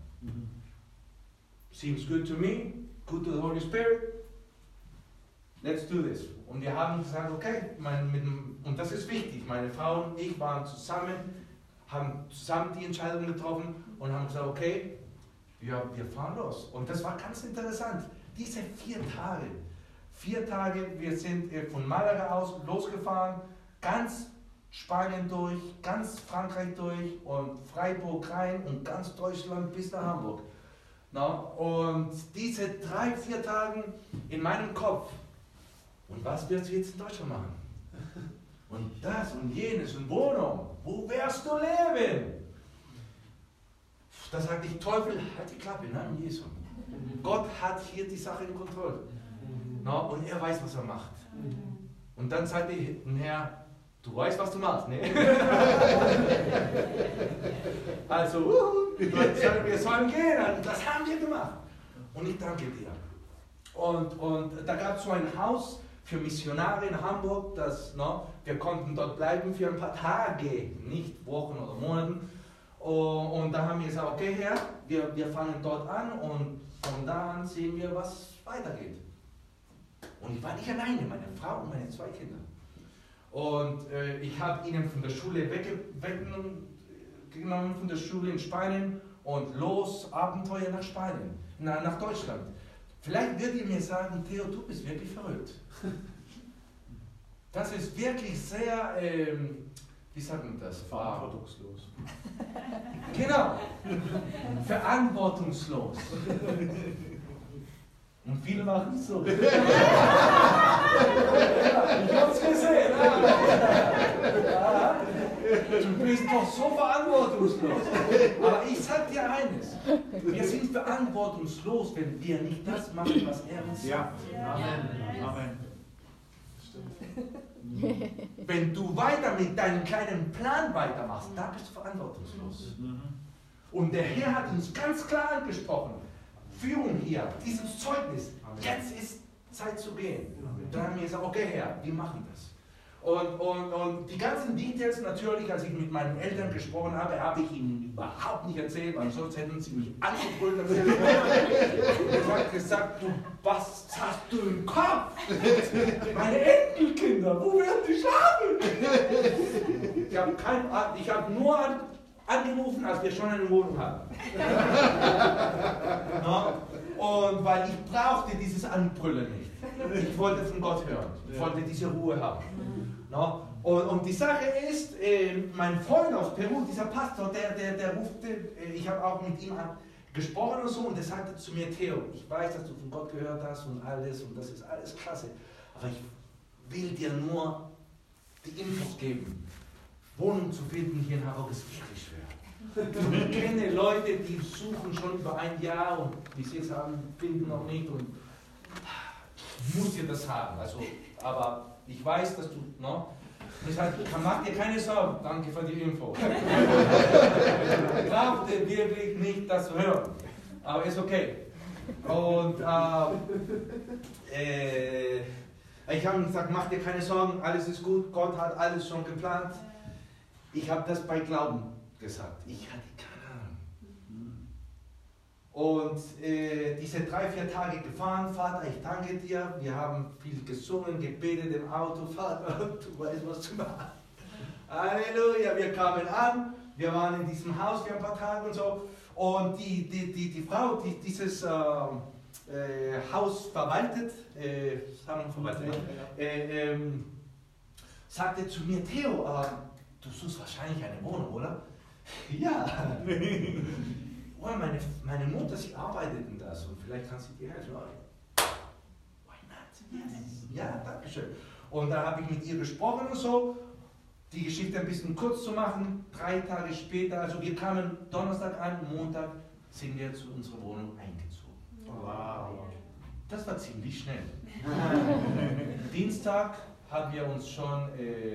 Seems good to me, good to the Holy Spirit. Let's do this. Und wir haben gesagt, okay, und das ist wichtig, meine Frau und ich waren zusammen, haben zusammen die Entscheidung getroffen und haben gesagt, okay, wir fahren los. Und das war ganz interessant. Diese 4 Tage, wir sind von Malaga aus losgefahren, ganz Spanien durch, ganz Frankreich durch und Freiburg rein und ganz Deutschland bis nach Hamburg. No? Und diese 3-4 Tage in meinem Kopf, und was wirst du jetzt in Deutschland machen? Und das und jenes und Wohnung, wo wirst du leben? Da sagte ich, Teufel, halt die Klappe, nein, Jesu. Gott hat hier die Sache in Kontrolle. No? Und er weiß, was er macht. Und dann sagte ich, Herr, du weißt, was du machst, ne? Also, wir sollen gehen, das haben wir gemacht. Und ich danke dir. Und da gab es so ein Haus für Missionare in Hamburg, wir konnten dort bleiben für ein paar Tage, nicht Wochen oder Monaten. Und da haben wir gesagt, okay Herr, wir fangen dort an und von da an sehen wir, was weitergeht. Und ich war nicht alleine, meine Frau und meine 2 Kinder. Und ich habe ihnen von der Schule weggenommen von der Schule in Spanien und los, Abenteuer nach Spanien, nach Deutschland. Vielleicht werdet ihr mir sagen, Theo, du bist wirklich verrückt. Das ist wirklich sehr, wie sagt man das? Verantwortungslos. Genau, verantwortungslos. Und viele machen es so. Ich hab's gesehen. Du bist doch so verantwortungslos. Aber ich sag dir eines, wir sind verantwortungslos, wenn wir nicht das machen, was er uns sagt. Ja, Amen. Amen. Wenn du weiter mit deinem kleinen Plan weitermachst, da bist du verantwortungslos. Und der Herr hat uns ganz klar angesprochen, Führung hier, dieses Zeugnis, jetzt ist Zeit zu gehen. Und dann haben wir gesagt, okay Herr, wir machen das. Und die ganzen Details natürlich, als ich mit meinen Eltern gesprochen habe, habe ich ihnen überhaupt nicht erzählt, weil sonst hätten sie mich angebrüllt. Ich habe gesagt, du, was hast du im Kopf? Meine Enkelkinder, wo werden die schlafen? Ich habe nur angerufen, als wir schon eine Wohnung hatten. No? Und weil ich brauchte dieses Anbrüllen nicht. Ich wollte von Gott hören. Ich wollte diese Ruhe haben. No? Und die Sache ist, mein Freund aus Peru, dieser Pastor, der rufte, ich habe auch mit ihm gesprochen und so, und der sagte zu mir, Theo, ich weiß, dass du von Gott gehört hast und alles, und das ist alles klasse, aber ich will dir nur die Infos geben. Wohnung zu finden hier in Hamburg ist wirklich schwer. Ich kenne Leute, die suchen schon über ein Jahr und bis jetzt finden noch nicht, und ich muss dir das sagen. Also, aber ich weiß, dass du, no? Ich sage, mach dir keine Sorgen, danke für die Info. Ich brauchte wirklich nicht das zu hören, aber ist okay. Und ich habe gesagt, mach dir keine Sorgen, alles ist gut, Gott hat alles schon geplant. Ich habe das bei Glauben gesagt, ich hatte keine Ahnung. Und diese 3-4 Tage gefahren, Vater, ich danke dir, wir haben viel gesungen, gebetet im Auto, Vater, du weißt, was du machst. Halleluja, wir kamen an, wir waren in diesem Haus für ein paar Tage und so, und die Frau, die dieses Haus verwaltet, sagte zu mir, Theo, du suchst wahrscheinlich eine Wohnung, oder? Ja. Oh, meine Mutter, sie arbeitet in das und vielleicht kann sie dir helfen. Why not? Yes. Ja, danke schön. Und da habe ich mit ihr gesprochen und so, die Geschichte ein bisschen kurz zu machen. 3 Tage später, also wir kamen Donnerstag an, Montag sind wir zu unserer Wohnung eingezogen. Wow. Das war ziemlich schnell. Dienstag haben wir uns schon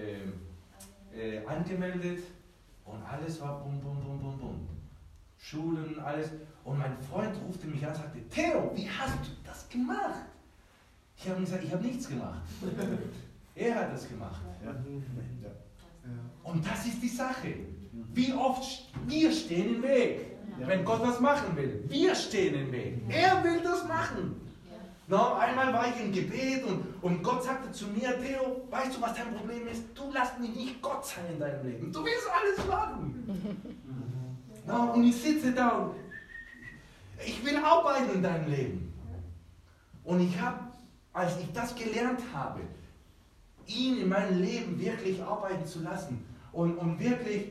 angemeldet und alles war bum, bum, bum, bum, bum. Schulen, alles. Und mein Freund rufte mich an und sagte, Theo, wie hast du das gemacht? Ich habe ihm gesagt, ich habe nichts gemacht. Er hat das gemacht. Und das ist die Sache. Wie oft wir stehen im Weg, wenn Gott was machen will. Wir stehen im Weg. Er will das machen. No, einmal war ich im Gebet und Gott sagte zu mir, Theo, weißt du, was dein Problem ist? Du lässt mich nicht Gott sein in deinem Leben. Du willst alles machen. No, und ich sitze da und ich will arbeiten in deinem Leben. Und ich habe, als ich das gelernt habe, ihn in meinem Leben wirklich arbeiten zu lassen und wirklich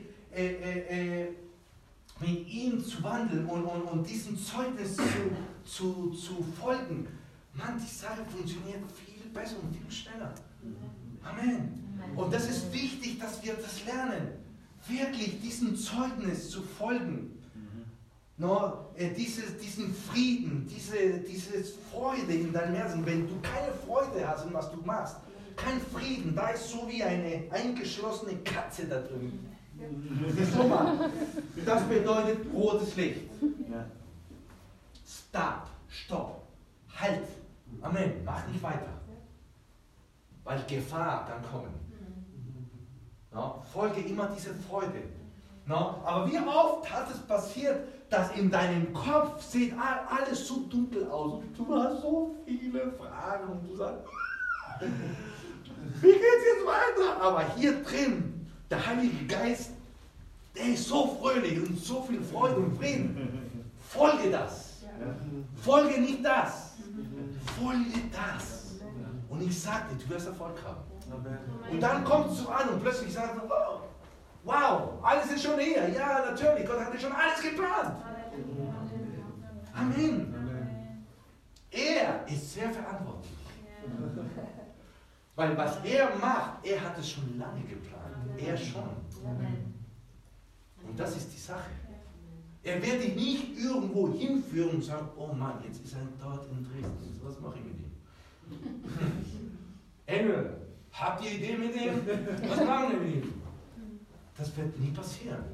mit ihm zu wandeln und diesem Zeugnis zu folgen, Mann, die Sache funktioniert viel besser und viel schneller. Amen. Und das ist wichtig, dass wir das lernen, wirklich diesem Zeugnis zu folgen. No, diesen Frieden, diese Freude in deinem Herzen. Wenn du keine Freude hast in was du machst, kein Frieden, da ist so wie eine eingeschlossene Katze da drin. Das bedeutet rotes Licht. Stopp, halt. Amen, mach nicht weiter. Weil Gefahr kann kommen. No, folge immer dieser Freude. No, aber wie oft hat es passiert, dass in deinem Kopf sieht alles so dunkel aus. Du hast so viele Fragen und du sagst, wie geht's jetzt weiter? Aber hier drin, der Heilige Geist, der ist so fröhlich und so viel Freude und Frieden. Folge das. Folge nicht das. Folge das. Und ich sage dir, du wirst Erfolg haben. Und dann kommst du an und plötzlich sagst du, wow, alles ist schon hier. Ja, natürlich, Gott hatte schon alles geplant. Amen. Er ist sehr verantwortlich. Weil was er macht, er hat es schon lange geplant. Er schon. Und das ist die Sache. Er wird dich nicht irgendwo hinführen und sagen, oh Mann, jetzt ist er dort in Dresden. Was mache ich mit ihm? Engel, habt ihr Idee mit ihm? Was machen wir mit ihm? Das wird nie passieren.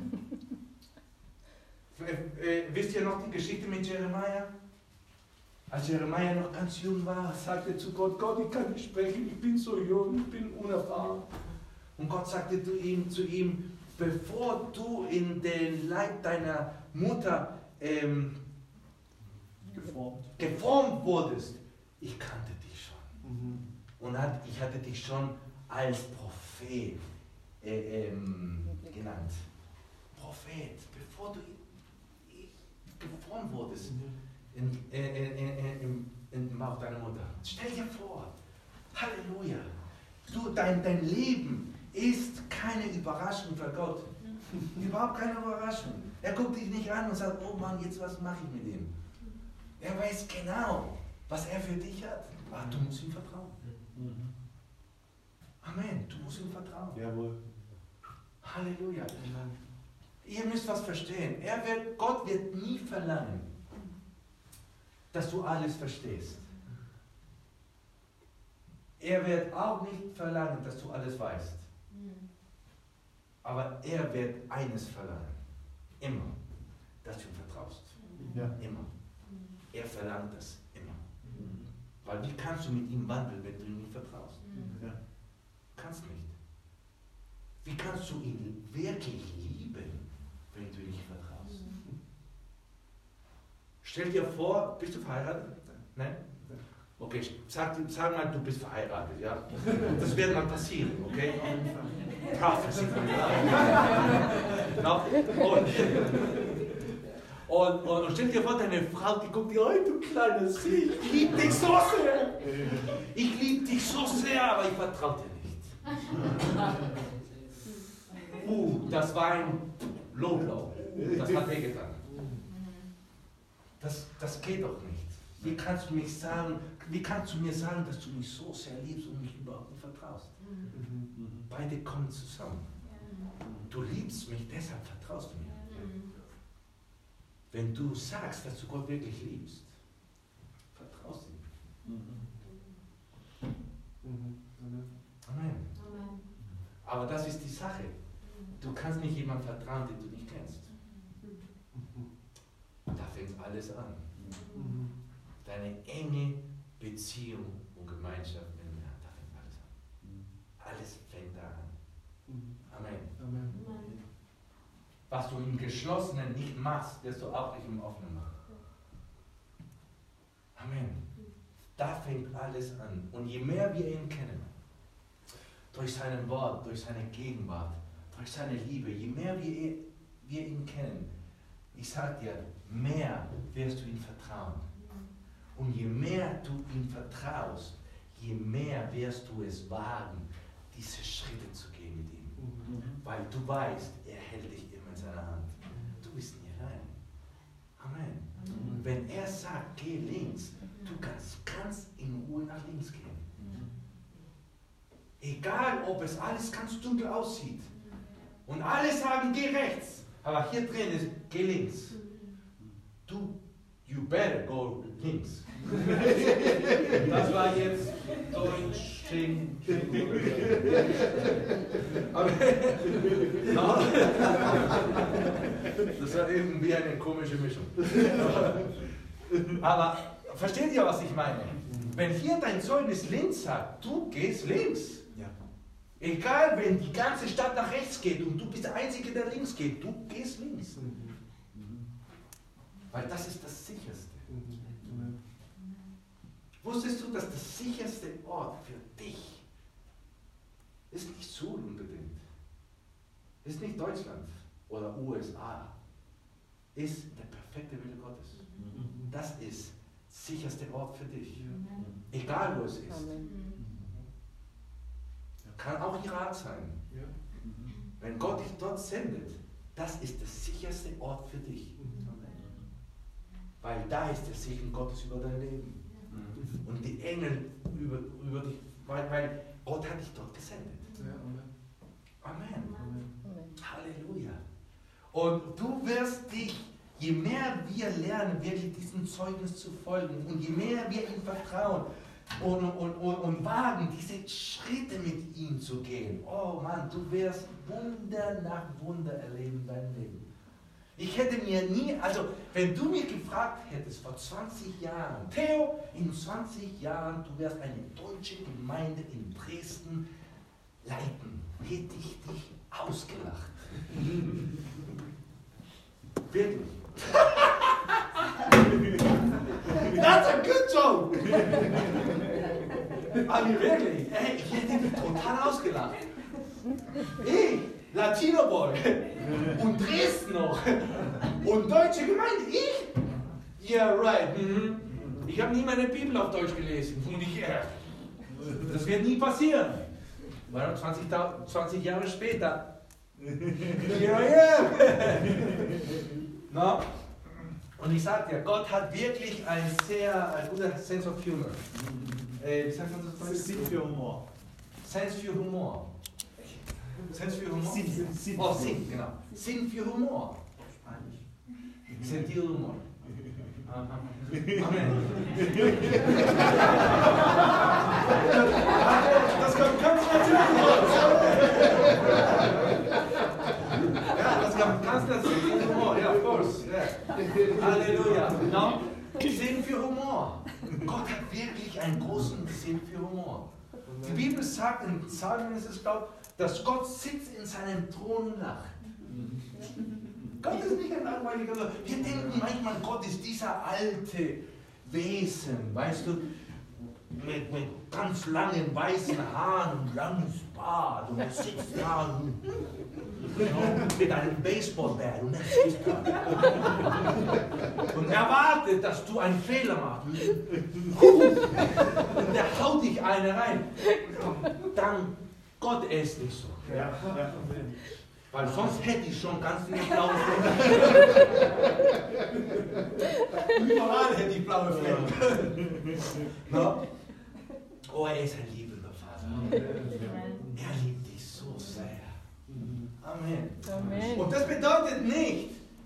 Wisst ihr noch die Geschichte mit Jeremia? Als Jeremia noch ganz jung war, sagte er zu Gott, Gott, ich kann nicht sprechen, ich bin so jung, ich bin unerfahren. Und Gott sagte zu ihm, bevor du in den Leib deiner Mutter geformt wurdest, ich kannte dich schon. Und ich hatte dich schon als Prophet genannt. Prophet, bevor du geformt wurdest im Bauch deiner Mutter. Stell dir vor, Halleluja, dein Leben ist keine Überraschung für Gott. Überhaupt keine Überraschung. Er guckt dich nicht an und sagt, oh Mann, jetzt was mache ich mit ihm? Er weiß genau, was er für dich hat. Aber du musst ihm vertrauen. Amen, du musst ihm vertrauen. Jawohl. Halleluja. Ihr müsst was verstehen. Gott wird nie verlangen, dass du alles verstehst. Er wird auch nicht verlangen, dass du alles weißt. Aber er wird eines verlangen. Immer. Dass du ihm vertraust. Ja. Immer. Er verlangt das immer. Weil wie kannst du mit ihm wandeln, wenn du ihm nicht vertraust? Ja. Kannst nicht. Wie kannst du ihn wirklich lieben, wenn du ihm nicht vertraust? Stell dir vor, bist du verheiratet? Nein? Okay, sag mal, du bist verheiratet, ja? Das wird mal passieren, okay? Prophecy. Und stell dir vor, deine Frau, die guckt dir, oh, du kleines Vieh, ich liebe dich so sehr. Ich liebe dich so sehr, aber ich vertraue dir nicht. Das war ein Low-Blow. Das hat wehgetan. Das geht doch nicht. Wie kannst du mir sagen, dass du mich so sehr liebst und mich überhaupt nicht vertraust? Beide kommen zusammen. Du liebst mich, deshalb vertraust du mir. Wenn du sagst, dass du Gott wirklich liebst, vertraust du ihm. Amen. Aber das ist die Sache. Du kannst nicht jemandem vertrauen, den du nicht kennst. Da fängt alles an. Deine enge Beziehung und Gemeinschaft mit dem Herrn, da fängt alles an. Alles fängt da an. Amen. Was du im Geschlossenen nicht machst, wirst du auch nicht im Offenen machen. Amen. Da fängt alles an. Und je mehr wir ihn kennen, durch sein Wort, durch seine Gegenwart, durch seine Liebe, je mehr wir ihn kennen, ich sage dir, mehr wirst du ihm vertrauen. Und je mehr du ihm vertraust, je mehr wirst du es wagen, diese Schritte zu gehen mit ihm. Weil du weißt, er hält dich immer in seiner Hand. Du bist nie allein. Amen. Wenn er sagt, geh links, du kannst ganz in Ruhe nach links gehen. Egal, ob es alles ganz dunkel aussieht. Und alle sagen, geh rechts. Aber hier drin ist, geh links. You better go links. Das war jetzt Deutsch. Das war irgendwie eine komische Mischung. Aber versteht ihr, was ich meine? Wenn hier dein Zeugnis links sagt, du gehst links. Ja. Egal, wenn die ganze Stadt nach rechts geht und du bist der Einzige, der links geht, du gehst links. Weil das ist das Sicherste. Wusstest du, dass das sicherste Ort für dich ist nicht Suhl unbedingt, ist nicht Deutschland oder USA, ist der perfekte Wille Gottes. Das ist sicherste Ort für dich. Egal wo es ist. Kann auch Irak sein. Wenn Gott dich dort sendet, das ist der sicherste Ort für dich. Weil da ist der Segen Gottes über dein Leben. Und die Engel über dich, weil Gott hat dich dort gesendet. Amen. Halleluja. Und du wirst dich, je mehr wir lernen, wirklich diesem Zeugnis zu folgen und je mehr wir ihm vertrauen und wagen, diese Schritte mit ihm zu gehen, oh Mann, du wirst Wunder nach Wunder erleben in deinem Leben. Ich hätte mir nie, also wenn du mich gefragt hättest vor 20 Jahren, Theo, in 20 Jahren, du wirst eine deutsche Gemeinde in Dresden leiten, hätte ich dich ausgelacht. Wirklich. That's a good joke! Aber wirklich, ey, ich hätte dich total ausgelacht. Ich, Latino Boy und Dresden noch und deutsche Gemeinde, ich? Yeah, right. Ich habe nie meine Bibel auf Deutsch gelesen und das wird nie passieren. Weil 20 Jahre später, here I am. No? Und ich sage dir, Gott hat wirklich ein sehr guter Sense of Humor. Wie sagt man das? Sinn für Humor. Sense für Humor. Sense für Humor? Sinn. Oh, Sinn, genau. Sinn für Humor. Sentido de Humor. Amen. Das kommt ganz natürlich raus. Ja, das kommt ganz natürlich Humor. Ja, of course. Yeah. Halleluja. No? Sinn für Humor. Gott hat wirklich einen großen Sinn für Humor. Die Bibel sagt in Psalmen, ist es glaube, dass Gott sitzt in seinem Thron und lacht. Gott ist nicht ein langweiliger. Wir denken manchmal, Gott ist dieser alte Wesen, weißt du, mit ganz langen weißen Haaren und langem Bart und er sitzt da mit einem Baseballbat und er sitzt da und erwartet, dass du einen Fehler machst und der haut dich eine rein. Dank Gott, er ist nicht so. Ja. Weil sonst hätte ich schon ganz viele blaue Flecken. Überall hätte ich blaue Flecken. No? Oh, er ist ein liebender Vater. Er liebt dich so sehr. Amen. Amen. Und das bedeutet nicht,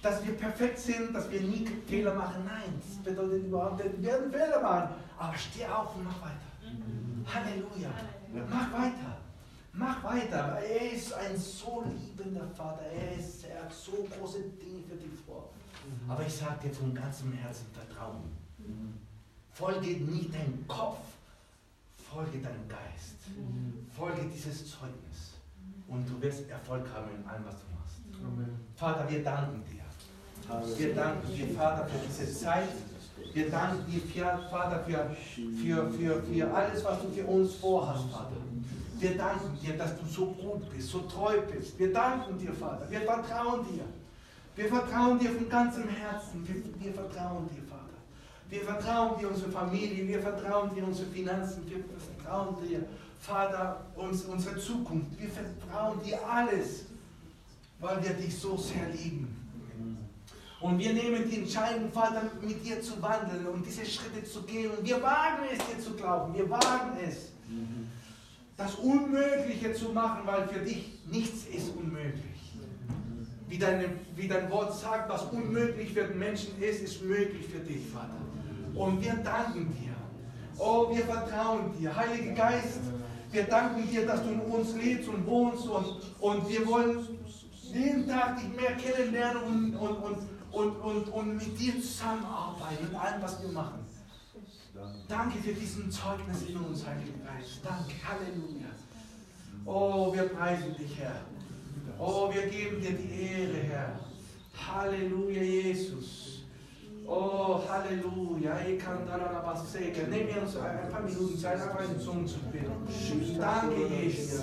dass wir perfekt sind, dass wir nie Fehler machen. Nein, das bedeutet überhaupt nicht, wir werden Fehler machen. Aber steh auf und mach weiter. Halleluja. Mach weiter. Mach weiter. Er ist ein so liebender Vater. Er hat so große Dinge für dich vor. Aber ich sage dir von ganzem Herzen, vertrauen. Folge nicht deinem Kopf, folge deinem Geist. Folge dieses Zeugnis. Und du wirst Erfolg haben in allem, was du machst. Amen. Vater, wir danken dir. Wir danken dir, Vater, für diese Zeit. Wir danken dir, Vater, für alles, was du für uns vorhast, Vater. Wir danken dir, dass du so gut bist, so treu bist. Wir danken dir, Vater. Wir vertrauen dir. Wir vertrauen dir von ganzem Herzen. Wir vertrauen dir, Vater. Wir vertrauen dir unsere Familie. Wir vertrauen dir unsere Finanzen. Wir vertrauen dir, Vater, unsere Zukunft. Wir vertrauen dir alles, weil wir dich so sehr lieben. Und wir nehmen die Entscheidung, Vater, mit dir zu wandeln und diese Schritte zu gehen. Und wir wagen es, dir zu glauben. Wir wagen es, das Unmögliche zu machen, weil für dich nichts ist unmöglich. Wie dein Wort sagt, was unmöglich für den Menschen ist möglich für dich, Vater. Und wir danken dir. Oh, wir vertrauen dir. Heiliger Geist, wir danken dir, dass du in uns lebst und wohnst. Und wir wollen jeden Tag dich mehr kennenlernen und mit dir zusammenarbeiten in allem, was wir machen. Danke für diesen Zeugnis in uns, Heiliger Geist. Danke, Halleluja. Oh, wir preisen dich, Herr. Oh, wir geben dir die Ehre, Herr. Halleluja, Jesus. Oh, Halleluja. Nehmen wir uns ein paar Minuten Zeit, einfach in Zungen zu beten. Danke, Jesus.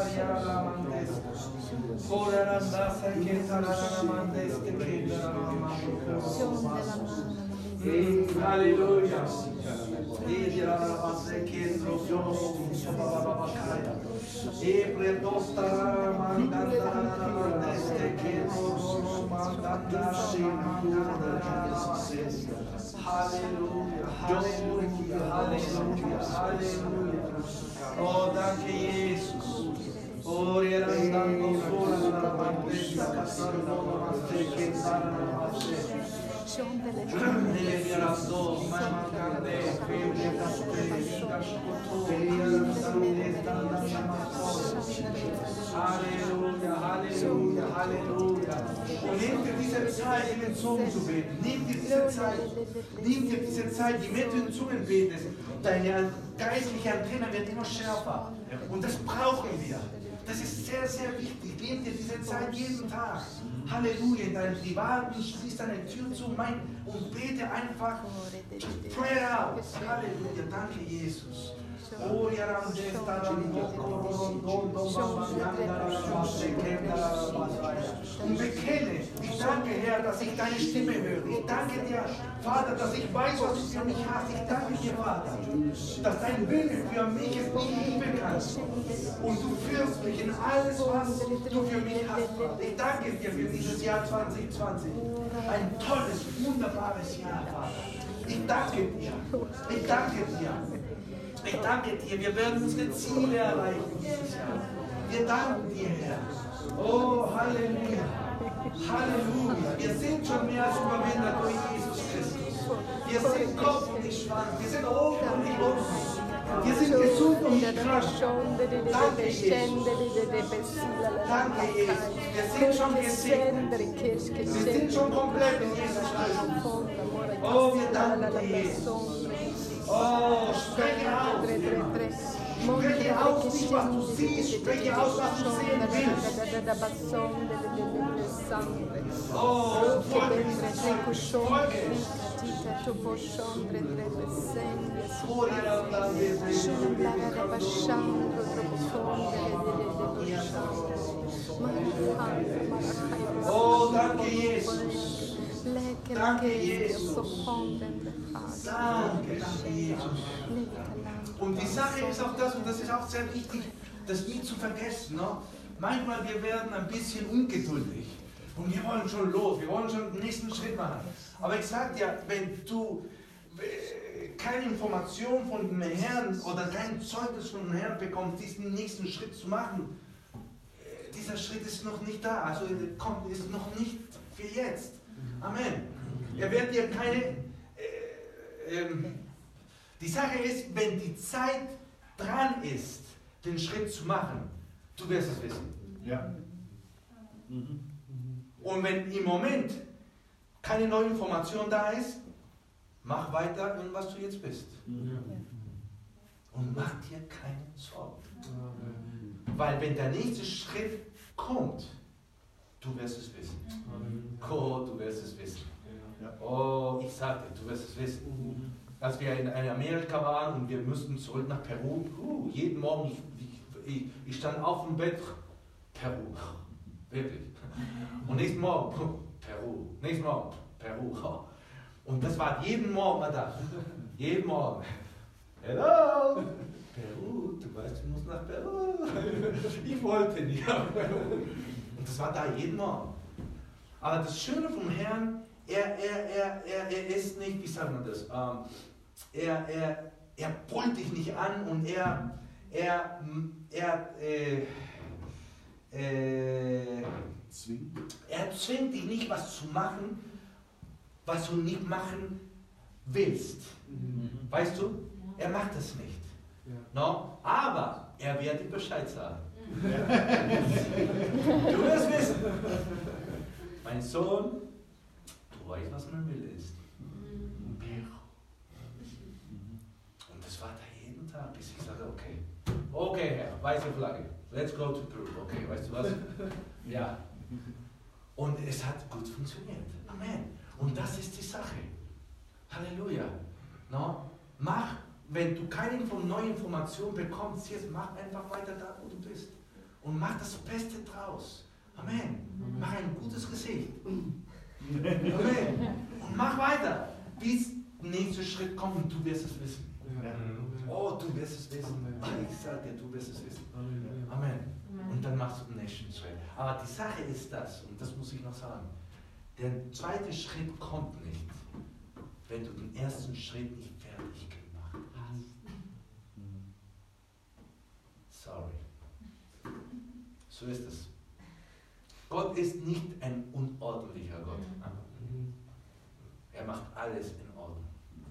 Halleluja. Halleluja, Halleluja, Halleluja, Halleluja. Oh, danke, Jesus. Oh, Halleluja, Halleluja, Halleluja. Und nimm dir diese Zeit, in den Zungen zu beten. Nimm dir diese Zeit. Nimm dir diese Zeit, die mit den Zungen betest. Deine geistliche Antenne wird immer schärfer. Und das brauchen wir. Das ist sehr, sehr wichtig. Nimm dir diese Zeit jeden Tag. Halleluja. In deinem Privaten schließ deine Tür zu und bete einfach. Pray out. Halleluja. Danke, Jesus. Oh, und bekenne, ich danke, Herr, dass ich deine Stimme höre. Ich danke dir, Vater, dass ich weiß, was du für mich hast. Ich danke dir, Vater, dass dein Wille für mich ist nicht unbekannt. Und du führst mich in alles, was du für mich hast. Ich danke dir für dieses Jahr 2020. Ein tolles, wunderbares Jahr, Vater. Ich danke dir. Ich danke dir. Ich danke dir, wir werden unsere Ziele erreichen dieses Jahr. Wir danken dir, Herr. Oh, Halleluja. Halleluja. Wir sind schon mehr als Überwinder durch Jesus Christus. Wir sind Kopf und nicht Schwanz. Wir sind oben und nicht unten. Wir sind gesund und nicht krank. Danke, Jesus. Danke, Jesus. Wir sind schon gesegnet. Wir sind schon komplett in Jesus Christus. Oh, wir danken dir, Jesus. Oh, spreche aus. Spreche aus, nicht was du siehst, spreche aus, was du sehen willst. Oh, folge diesem Zeugnis, folge Oh, danke, Jesus. Danke, Jesus. Danke, Jesus. Und die Sache ist auch das, und das ist auch sehr wichtig, das nicht zu vergessen. Ne? Manchmal wir werden ein bisschen ungeduldig und wir wollen schon los, wir wollen schon den nächsten Schritt machen. Aber ich sage dir, wenn du keine Information von dem Herrn oder kein Zeugnis von dem Herrn bekommst, diesen nächsten Schritt zu machen, dieser Schritt ist noch nicht da, also ist noch nicht für jetzt. Amen. Er wird dir keine... die Sache ist, wenn die Zeit dran ist, den Schritt zu machen, du wirst es wissen. Ja. Und wenn im Moment keine neue Information da ist, mach weiter in was du jetzt bist. Und mach dir keine Sorgen. Weil wenn der nächste Schritt kommt, du wirst es wissen. Oh, du wirst es wissen. Oh, ich sagte, du wirst es wissen. Als wir in Amerika waren und wir mussten zurück nach Peru, jeden Morgen, ich stand auf dem Bett, Peru, wirklich. Und nächsten Morgen, Peru, nächsten Morgen, Peru. Und das war jeden Morgen mal da. Jeden Morgen. Hello! Peru, du weißt, du musst nach Peru. Ich wollte nicht. Und das war da jeden Morgen. Aber das Schöne vom Herrn, er ist nicht, wie sagt man das? Er brüllt dich nicht an und er zwingt dich nicht, was zu machen, was du nicht machen willst. Weißt du? Er macht es nicht. No? Aber er wird dir Bescheid sagen. Du wirst wissen. Mein Sohn, du weißt, was mein Wille ist. Und das war da jeden Tag, bis ich sagte, okay Herr, weiße Flagge, let's go to Peru. Okay, weißt du was? Ja. Und es hat gut funktioniert. Amen. Und das ist die Sache. Halleluja. No? Mach, wenn du keine neue Information bekommst, jetzt mach einfach weiter da, wo du bist. Und mach das Beste draus. Amen. Mach ein gutes Gesicht. Amen. Und mach weiter, bis der nächste Schritt kommt und du wirst es wissen. Oh, du wirst es wissen. Ich sage dir, du wirst es wissen. Amen. Und dann machst du den nächsten Schritt. Aber die Sache ist das, und das muss ich noch sagen, der zweite Schritt kommt nicht, wenn du den ersten Schritt nicht fertig gemacht hast. Sorry. So ist es. Gott ist nicht ein unordentlicher Gott. Er macht alles in Ordnung.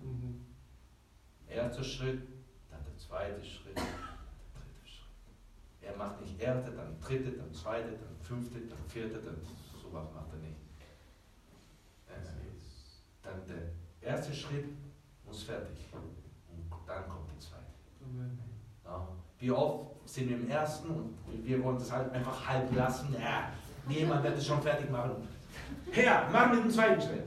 Erster Schritt, dann der zweite Schritt, dann der dritte Schritt. Er macht nicht erste, dann dritte, dann zweite, dann fünfte, dann vierte, dann sowas macht er nicht. Dann der erste Schritt muss fertig und dann kommt die zweite. Ja. Wie oft sind wir im ersten und wir wollen das halt einfach halb lassen. Ja, jemand wird es schon fertig machen. Herr, mach mit dem zweiten Schritt.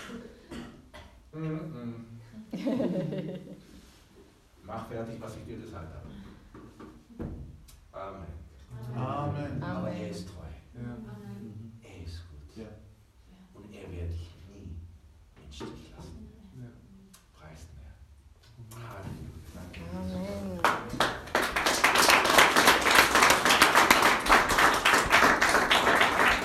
Mach fertig, was ich dir gesagt habe. Amen. Amen. Aber er ist treu. Ja. Er ist gut. Ja. Und er wird